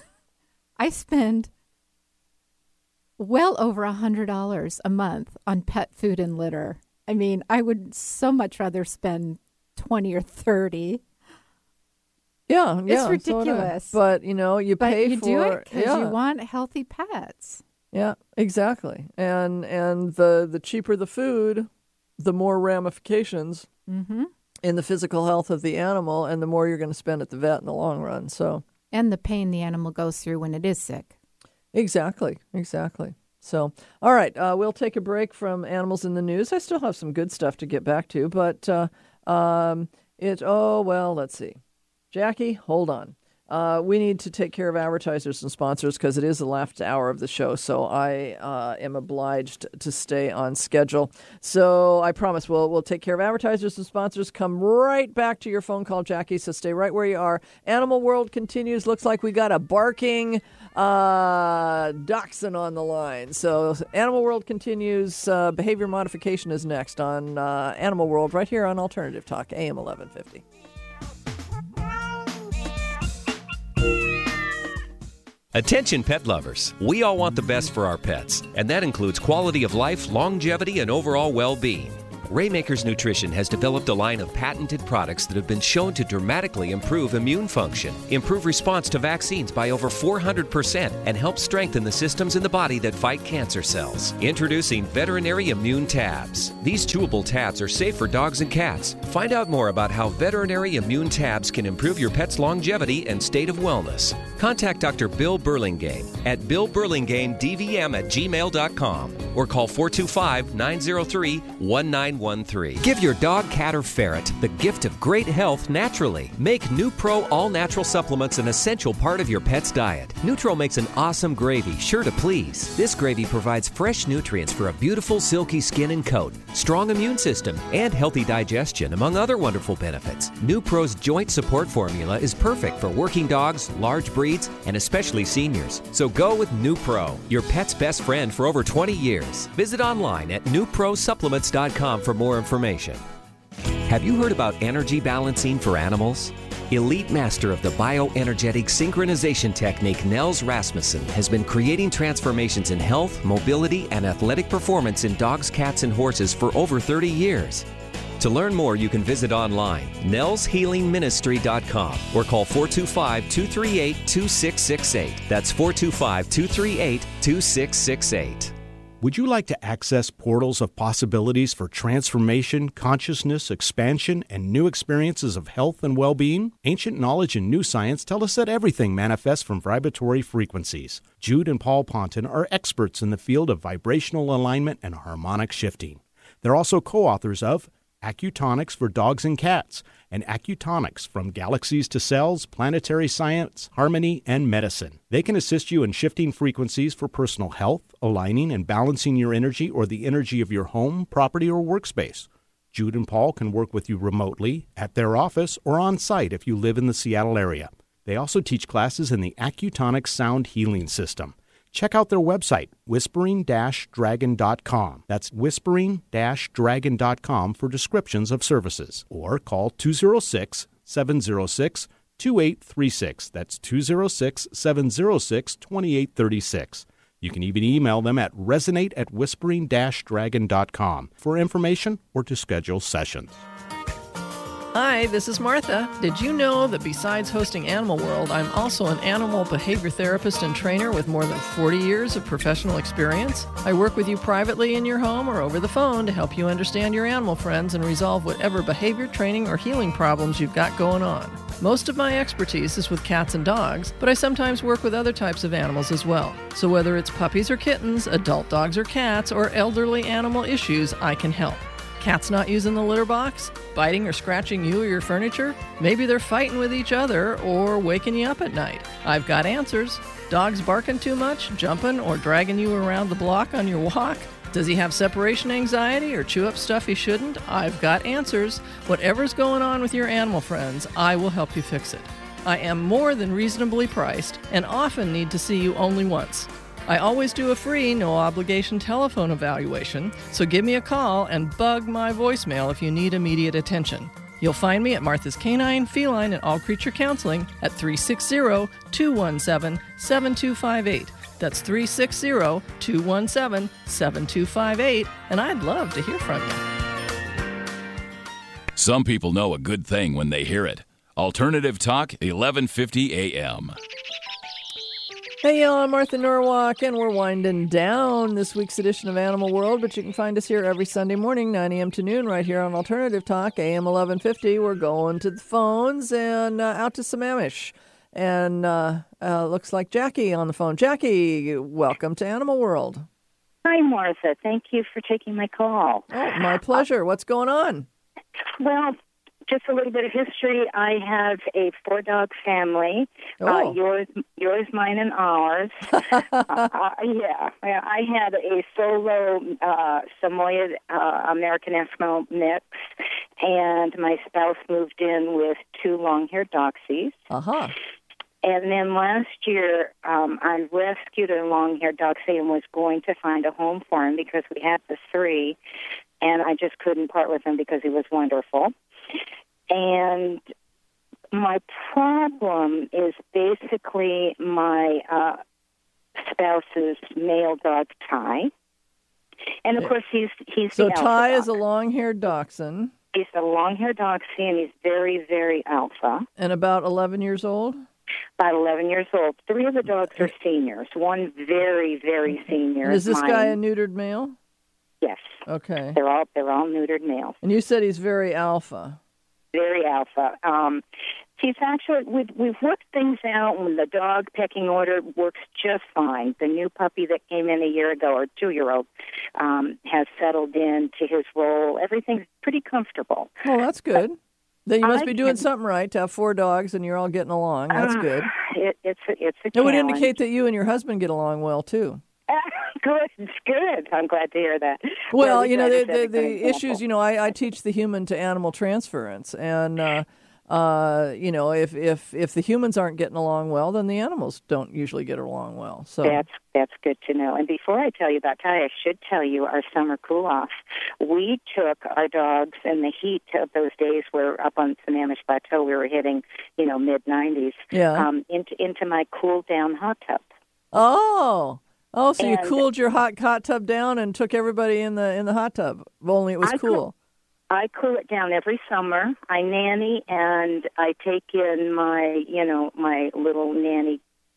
I spend well over one hundred dollars a month on pet food and litter. I mean, I would so much rather spend twenty or thirty. Yeah, yeah. It's ridiculous. So but, you know, you but pay you for do it because yeah. you want healthy pets. Yeah, exactly. And and the, the cheaper the food, the more ramifications Mm-hmm. in the physical health of the animal, and the more you're going to spend at the vet in the long run. So, and the pain the animal goes through when it is sick. Exactly, exactly. So, all right, uh, we'll take a break from Animals in the News. I still have some good stuff to get back to, but uh, um, it, oh, well, let's see. Jackie, hold on. Uh, we need to take care of advertisers and sponsors because it is the last hour of the show, so I uh, am obliged to stay on schedule. So I promise we'll we'll take care of advertisers and sponsors. Come right back to your phone call, Jackie, so stay right where you are. Animal World continues. Looks like we got a barking uh, dachshund on the line. So Animal World continues. Uh, behavior modification is next on uh, Animal World right here on Alternative Talk, A M eleven fifty. Attention pet lovers. We all want the best for our pets, and that includes quality of life, longevity, and overall well-being. Raymakers Nutrition has developed a line of patented products that have been shown to dramatically improve immune function, improve response to vaccines by over four hundred percent, and help strengthen the systems in the body that fight cancer cells. Introducing Veterinary Immune Tabs. These chewable tabs are safe for dogs and cats. Find out more about how Veterinary Immune Tabs can improve your pet's longevity and state of wellness. Contact Doctor Bill Burlingame at bill burlingame d v m at gmail dot com or call four two five, nine zero three, one nine one three. Give your dog, cat, or ferret the gift of great health naturally. Make NuPro all-natural supplements an essential part of your pet's diet. Nutro makes an awesome gravy, sure to please. This gravy provides fresh nutrients for a beautiful, silky skin and coat, strong immune system, and healthy digestion, among other wonderful benefits. NuPro's joint support formula is perfect for working dogs, large breeds, and especially seniors. So go with NuPro, your pet's best friend for over twenty years. Visit online at new pro supplements dot com for more information. Have you heard about energy balancing for animals? Elite master of the bioenergetic synchronization technique, Nels Rasmussen, has been creating transformations in health, mobility, and athletic performance in dogs, cats, and horses for over thirty years. To learn more, you can visit online, nels healing ministry dot com, or call four two five, two three eight, two six six eight. That's four two five, two three eight, two six six eight. Would you like to access portals of possibilities for transformation, consciousness, expansion, and new experiences of health and well-being? Ancient knowledge and new science tell us that everything manifests from vibratory frequencies. Jude and Paul Ponton are experts in the field of vibrational alignment and harmonic shifting. They're also co-authors of Acutonics for Dogs and Cats and Acutonics from Galaxies to Cells, Planetary Science, Harmony, and Medicine. They can assist you in shifting frequencies for personal health, aligning and balancing your energy or the energy of your home, property, or workspace. Jude and Paul can work with you remotely, at their office, or on site if you live in the Seattle area. They also teach classes in the Acutonics Sound Healing System. Check out their website, whispering dash dragon dot com. That's whispering dash dragon dot com for descriptions of services. Or call two oh six, seven oh six, two eight three six. That's two oh six, seven oh six, two eight three six. You can even email them at resonate at whispering dash dragon dot com for information or to schedule sessions. Hi, this is Martha. Did you know that besides hosting Animal World, I'm also an animal behavior therapist and trainer with more than forty years of professional experience? I work with you privately in your home or over the phone to help you understand your animal friends and resolve whatever behavior training or healing problems you've got going on. Most of my expertise is with cats and dogs, but I sometimes work with other types of animals as well. So whether it's puppies or kittens, adult dogs or cats, or elderly animal issues, I can help. Cats not using the litter box? Biting or scratching you or your furniture? Maybe they're fighting with each other or waking you up at night. I've got answers. Dogs barking too much, jumping or dragging you around the block on your walk? Does he have separation anxiety or chew up stuff he shouldn't? I've got answers. Whatever's going on with your animal friends, I will help you fix it. I am more than reasonably priced and often need to see you only once. I always do a free, no-obligation telephone evaluation, so give me a call and bug my voicemail if you need immediate attention. You'll find me at Martha's Canine, Feline, and All Creature Counseling at three six zero, two one seven, seven two five eight. That's three six zero, two one seven, seven two five eight, and I'd love to hear from you. Some people know a good thing when they hear it. Alternative Talk, eleven fifty A M. Hey, y'all, I'm Martha Norwalk, and we're winding down this week's edition of Animal World, but you can find us here every Sunday morning, nine a.m. to noon, right here on Alternative Talk, A M eleven fifty. We're going to the phones and uh, out to Sammamish. And uh, uh, looks like Jackie on the phone. Jackie, welcome to Animal World. Hi, Martha. Thank you for taking my call. Oh, my pleasure. What's going on? Well, just a little bit of history. I have a four-dog family, oh. uh, yours, yours, mine, and ours. uh, uh, yeah, I had a solo uh, Samoyed uh, American Eskimo mix, and my spouse moved in with two long-haired Dachshunds. Uh-huh. And then last year, um, I rescued a long-haired Dachshund and was going to find a home for him because we had the three, and I just couldn't part with him because he was wonderful. And my problem is basically my uh, spouse's male dog, Ty. And, of course, he's he's So the alpha Ty dog. is a long-haired dachshund. He's a long-haired Dachshund, and he's very, very alpha. And about eleven years old? About eleven years old. Three of the dogs are seniors. One very, very senior. And is this mine. guy a neutered male? Yes. Okay. They're all they're all neutered males. And you said he's very alpha. Very alpha. Um, he's actually we've we've worked things out. When the dog pecking order works just fine. The new puppy that came in a year ago, or two year old, um, has settled into his role. Everything's pretty comfortable. Oh, that's good. Then you must I be doing can- something right to have four dogs and you're all getting along. That's Uh, good. It, it's a, it's a It would challenge. indicate that you and your husband get along well too. Good, it's good. I'm glad to hear that. Well, we you know, try the, to set a the, good the example. issues, you know, I, I teach the human to animal transference. And, uh, uh, you know, if, if, if the humans aren't getting along well, then the animals don't usually get along well. So That's that's good to know. And before I tell you about Ty, I should tell you our summer cool-off. We took our dogs in the heat of those days where up on Sammamish Plateau we were hitting, you know, mid nineties, Yeah. um, into, into my cool-down hot tub. Oh. Oh, so you And- cooled your hot hot tub down and took everybody in the in the hot tub. Only it was I cool. cool- I cool it down every summer. I nanny and I take in my, you know, my little nanny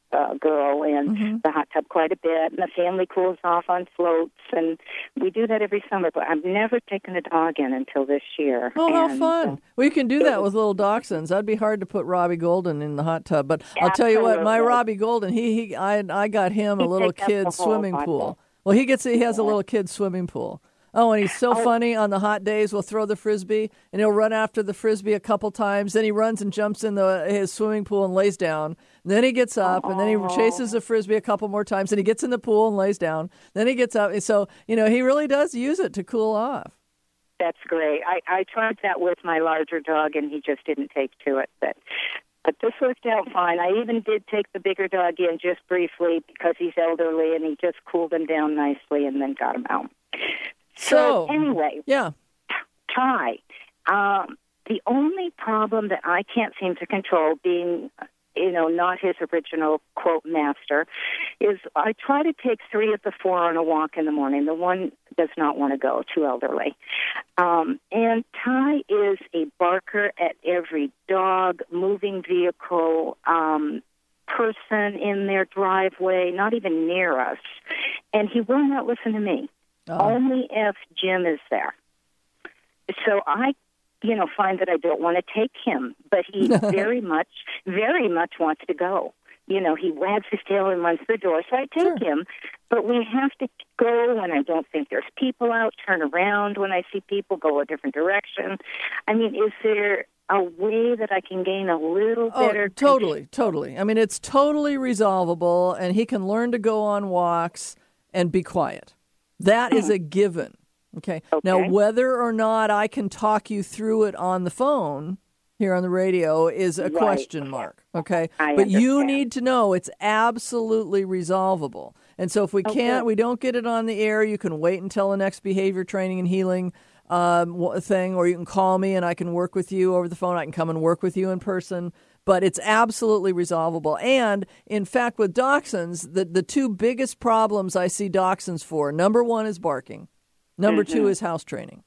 uh, girl in Mm-hmm. the hot tub quite a bit, and the family cools off on floats, and we do that every summer. But I've never taken a dog in until this year. Oh, how and, fun. uh, Well, you can do that with little dachshunds. That'd be hard to put Robbie Golden in the hot tub. But I'll tell you what, my Absolutely. Robbie Golden, he, he I, I got him a He little picked up the kid whole swimming hot pool. tub. Well, he gets he has a little kid swimming pool. Oh, and he's so funny on the hot days. We'll throw the Frisbee, and he'll run after the Frisbee a couple times. Then he runs and jumps in the his swimming pool and lays down. And then he gets up, and then he chases the Frisbee a couple more times. And he gets in the pool and lays down. Then he gets up. So, you know, he really does use it to cool off. That's great. I, I tried that with my larger dog, and he just didn't take to it. But but this worked out fine. I even did take the bigger dog in just briefly because he's elderly, and he just cooled him down nicely and then got him out. So, So anyway, yeah. Ty, um, the only problem that I can't seem to control, being, you know, not his original, quote, master, is I try to take three of the four on a walk in the morning. The one does not want to go, too elderly. Um, and Ty is a barker at every dog, moving vehicle, um, person in their driveway, not even near us. And he will not listen to me. Oh. Only if Jim is there. So I, you know, find that I don't want to take him, but he very much, very much wants to go. You know, he wags his tail and runs to the door, so I take Sure. him. But we have to go when I don't think there's people out, turn around when I see people, go a different direction. I mean, is there a way that I can gain a little Oh, better totally, totally. I mean, it's totally resolvable, and he can learn to go on walks and be quiet. That is a given. Okay. Okay. Now, whether or not I can talk you through it on the phone here on the radio is a Right. question mark. Okay. I but you understand. need to know it's absolutely resolvable. And so if we Oh, can't, good. we don't get it on the air, you can wait until the next behavior training and healing um, wh- thing, or you can call me and I can work with you over the phone. I can come and work with you in person. But it's absolutely resolvable. And, in fact, with dachshunds, the, the two biggest problems I see dachshunds for, number one is barking. Number two is house training.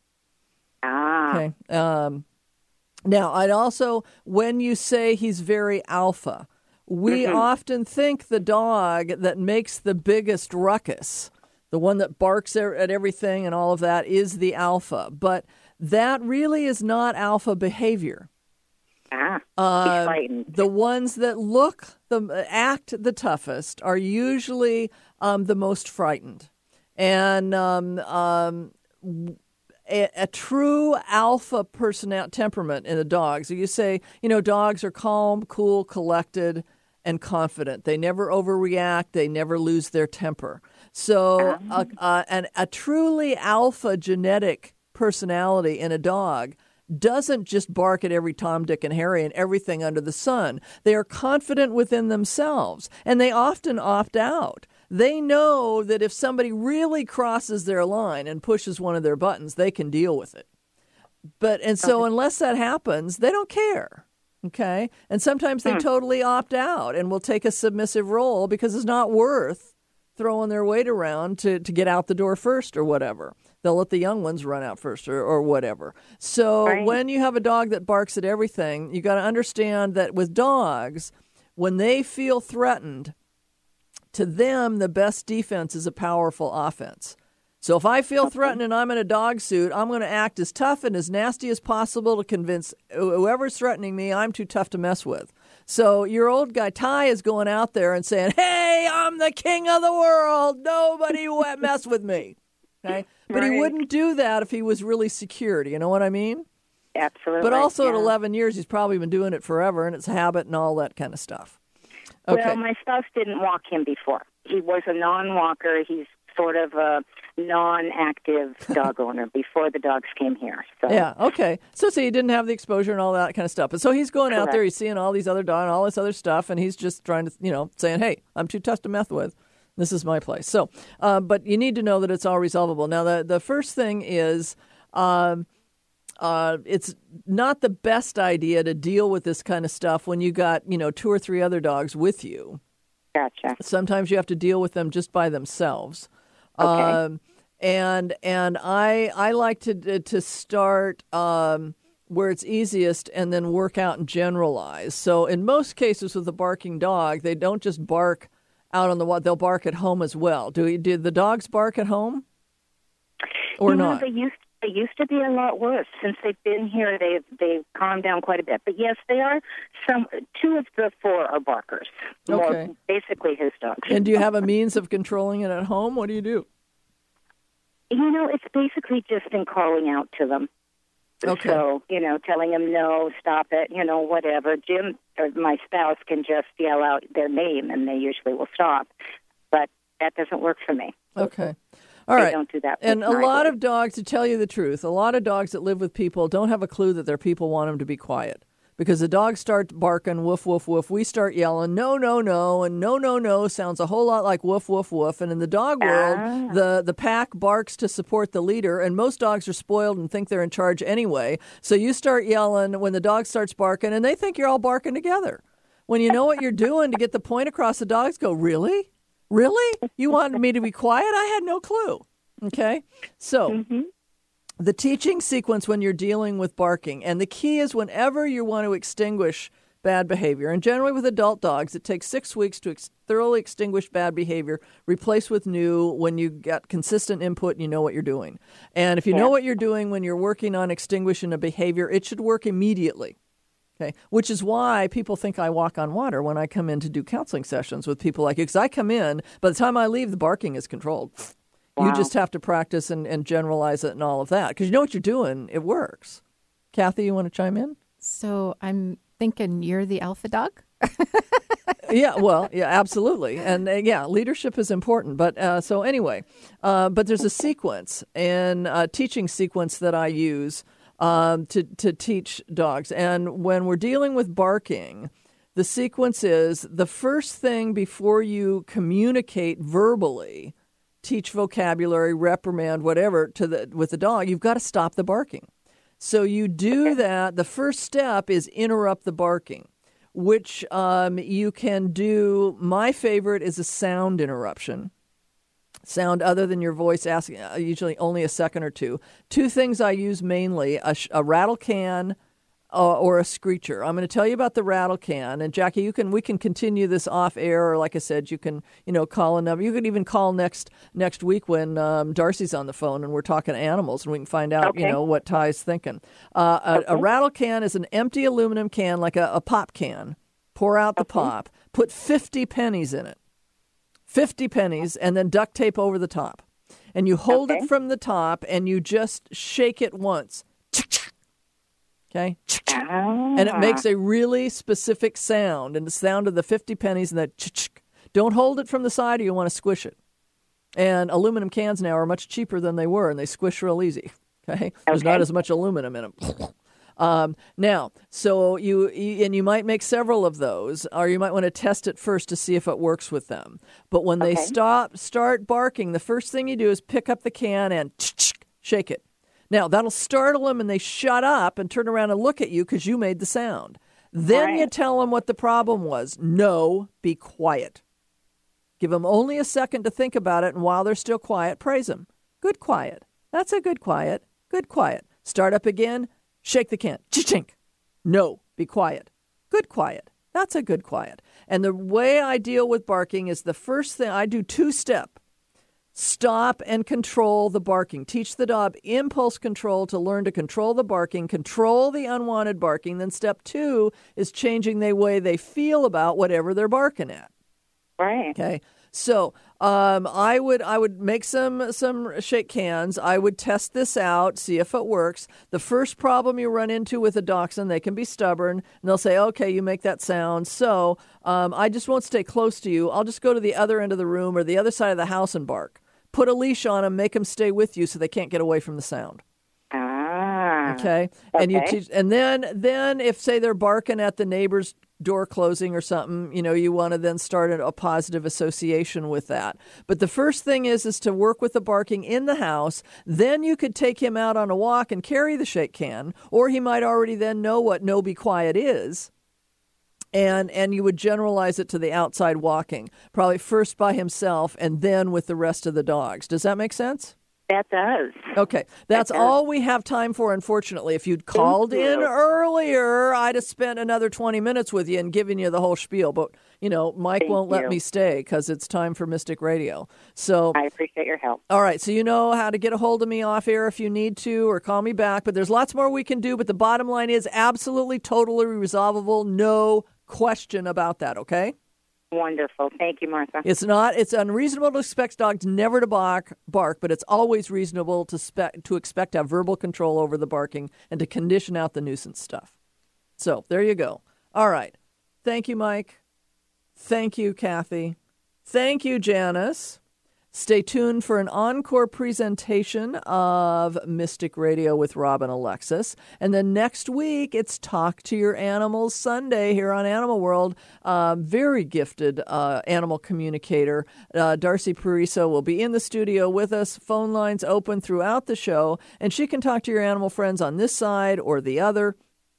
Ah. Okay. Um, now, I'd also, when you say he's very alpha, we Mhm. often think the dog that makes the biggest ruckus, the one that barks at everything and all of that, is the alpha. But that really is not alpha behavior. Ah, Uh, he's frightened. the ones that look the act the toughest are usually um, the most frightened, and um, um, a, a true alpha personality temperament in the dogs. So you say, you know, dogs are calm, cool, collected, and confident. They never overreact. They never lose their temper. So, uh, uh, and a truly alpha genetic personality in a dog doesn't just bark at every Tom, Dick, and Harry and everything under the sun. They are confident within themselves, and they often opt out. They know that if somebody really crosses their line and pushes one of their buttons, they can deal with it. But and so unless that happens, they don't care. Okay? And sometimes they Hmm. totally opt out and will take a submissive role because it's not worth throwing their weight around to, to get out the door first or whatever. They'll let the young ones run out first or, or whatever. So Right. when you have a dog that barks at everything, you got to understand that with dogs, when they feel threatened, to them, the best defense is a powerful offense. So if I feel threatened and I'm in a dog suit, I'm going to act as tough and as nasty as possible to convince whoever's threatening me I'm too tough to mess with. So your old guy, Ty, is going out there and saying, hey, I'm the king of the world. Nobody will mess with me. Okay? But he Right. wouldn't do that if he was really secure. Do you know what I mean? Absolutely. But also at yeah. eleven years, he's probably been doing it forever, and it's a habit and all that kind of stuff. Okay. Well, my spouse didn't walk him before. He was a non-walker. He's sort of a non-active dog owner before the dogs came here. So. Yeah, okay. So, so he didn't have the exposure and all that kind of stuff. But so he's going out Correct. there, he's seeing all these other dogs and all this other stuff, and he's just trying to, you know, saying, hey, I'm too tough to mess with. This is my place. So, uh, but you need to know that it's all resolvable. Now, the, the first thing is um, uh, it's not the best idea to deal with this kind of stuff when you got, you know, two or three other dogs with you. Gotcha. Sometimes you have to deal with them just by themselves. Okay. Um, and and I I like to to start um, where it's easiest and then work out and generalize. So in most cases with a barking dog, they don't just bark out on the wall. They'll bark at home as well. Do, do the dogs bark at home or you know, not? They used They used to be a lot worse. Since they've been here, they've they've calmed down quite a bit. But yes, they are. Some two of the four are barkers. Okay. More, basically, his dogs. And do you have a means of controlling it at home? What do you do? You know, it's basically just in calling out to them. Okay. So, you know, telling them no, stop it, you know, whatever. Jim or my spouse can just yell out their name, and they usually will stop. But that doesn't work for me. Okay. All they right. don't do that. And a lot of dogs, to tell you the truth, a lot of dogs that live with people don't have a clue that their people want them to be quiet. Because the dogs start barking, woof, woof, woof. We start yelling, no, no, no. And no, no, no sounds a whole lot like woof, woof, woof. And in the dog world, Ah. the, the pack barks to support the leader. And most dogs are spoiled and think they're in charge anyway. So you start yelling when the dog starts barking, and they think you're all barking together. When you know what you're doing to get the point across, the dogs go, really? Really? You wanted me to be quiet? I had no clue. Okay? So Mm-hmm. the teaching sequence when you're dealing with barking, and the key is whenever you want to extinguish bad behavior, and generally with adult dogs, it takes six weeks to ex- thoroughly extinguish bad behavior, replace with new when you get consistent input and you know what you're doing. And if you know Yeah. what you're doing when you're working on extinguishing a behavior, it should work immediately. Okay, which is why people think I walk on water when I come in to do counseling sessions with people like you, because I come in, by the time I leave, the barking is controlled. Wow. You just have to practice and, and generalize it and all of that, because you know what you're doing. It works. Kathy, you want to chime in? So I'm thinking you're the alpha dog? Yeah, well, yeah, absolutely. And uh, yeah, leadership is important. But uh, so anyway, uh, but there's a sequence and a teaching sequence that I use um, to, to teach dogs. And when we're dealing with barking, the sequence is the first thing before you communicate verbally, teach vocabulary, reprimand, whatever, to the with the dog, you've got to stop the barking. So you do that. The first step is interrupt the barking, which um, you can do. My favorite is a sound interruption. Sound other than your voice, asking uh, usually only a second or two. Two things I use mainly, a, sh- a rattle can uh, or a screecher. I'm going to tell you about the rattle can. And Jackie, you can we can continue this off air, or like I said, you can you know call a number. You can even call next next week when um, Darcy's on the phone and we're talking animals, and we can find out Okay. you know what Ty's thinking. Uh, a, Okay. a rattle can is an empty aluminum can, like a, a pop can. Pour out the Okay. pop. Put fifty pennies in it. fifty pennies, and then duct tape over the top. And you hold Okay. it from the top, and you just shake it once. Okay? Ah. And it makes a really specific sound, and the sound of the fifty pennies and that. Don't hold it from the side, or you want to squish it. And aluminum cans now are much cheaper than they were, and they squish real easy. Okay? There's Okay. not as much aluminum in them. Um, now, so you, you and you might make several of those, or you might want to test it first to see if it works with them. But when they Okay. stop, start barking, the first thing you do is pick up the can and shake it. Now, that'll startle them, and they shut up and turn around and look at you because you made the sound. Then Right. you tell them what the problem was. No, be quiet. Give them only a second to think about it, and while they're still quiet, praise them. Good quiet. That's a good quiet. Good quiet. Start up again. Shake the can. Chink. No, be quiet. Good quiet. That's a good quiet. And the way I deal with barking is the first thing I do two step. Stop and control the barking. Teach the dog impulse control to learn to control the barking, control the unwanted barking. Then step two is changing the way they feel about whatever they're barking at. Right. Okay. So um, I would I would make some some shake cans. I would test this out, see if it works. The first problem you run into with a dachshund, they can be stubborn, and they'll say, okay, you make that sound, so um, I just won't stay close to you. I'll just go to the other end of the room or the other side of the house and bark. Put a leash on them, make them stay with you so they can't get away from the sound. Ah. Okay. And you Okay. teach, and then then if say they're barking at the neighbor's door closing or something, you know, you want to then start a, a positive association with that. But the first thing is is to work with the barking in the house. Then you could take him out on a walk and carry the shake can, or he might already then know what no be quiet is. And and you would generalize it to the outside walking, probably first by himself and then with the rest of the dogs. Does that make sense? That does. Okay. That's that does. all we have time for, unfortunately. If you'd called Thank you. in earlier, I'd have spent another twenty minutes with you and given you the whole spiel. But, you know, Mike Thank won't you. let me stay because it's time for Mystic Radio. So I appreciate your help. all right. So you know how to get a hold of me off air if you need to, or call me back. But there's lots more we can do. But the bottom line is absolutely, totally resolvable. No question about that, okay? Wonderful. Thank you, Martha. It's not. It's unreasonable to expect dogs never to bark, bark, but it's always reasonable to spe- to expect to have verbal control over the barking and to condition out the nuisance stuff. So there you go. All right. Thank you, Mike. Thank you, Kathy. Thank you, Janice. Stay tuned for an encore presentation of Mystic Radio with Rob and Alexis. And then next week, it's Talk to Your Animals Sunday here on Animal World. Uh, very gifted uh, animal communicator, uh, Darcy Pariso, will be in the studio with us. Phone lines open throughout the show. And she can talk to your animal friends on this side or the other.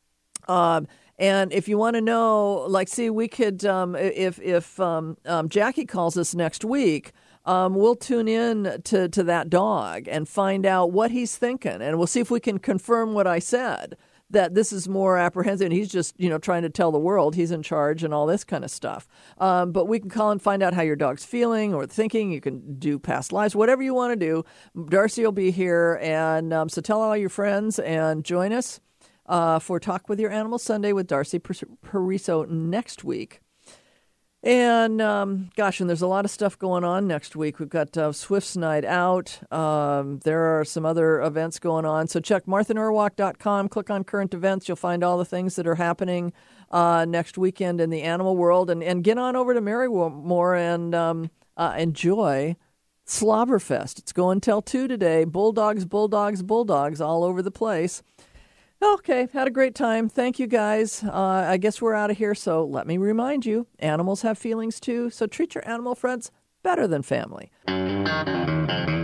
Um, and if you want to know, like, see, we could, um, if, if um, um, Jackie calls us next week, Um, we'll tune in to, to that dog and find out what he's thinking. And we'll see if we can confirm what I said, that this is more apprehensive. And he's just, you know, trying to tell the world he's in charge and all this kind of stuff. Um, but we can call and find out how your dog's feeling or thinking. You can do past lives, whatever you want to do. Darcy will be here. And um, so tell all your friends and join us uh, for Talk with Your Animal Sunday with Darcy Pariso next week. And, um, gosh, and there's a lot of stuff going on next week. We've got uh, Swift's Night Out. Um, there are some other events going on. So check martha norwalk dot com. Click on current events. You'll find all the things that are happening uh, next weekend in the animal world. And, and get on over to Marymore and um, uh, enjoy Slobberfest. It's going till two today. Bulldogs, bulldogs, bulldogs all over the place. Okay, had a great time. Thank you, guys. Uh, I guess we're out of here, so let me remind you, animals have feelings too, so treat your animal friends better than family.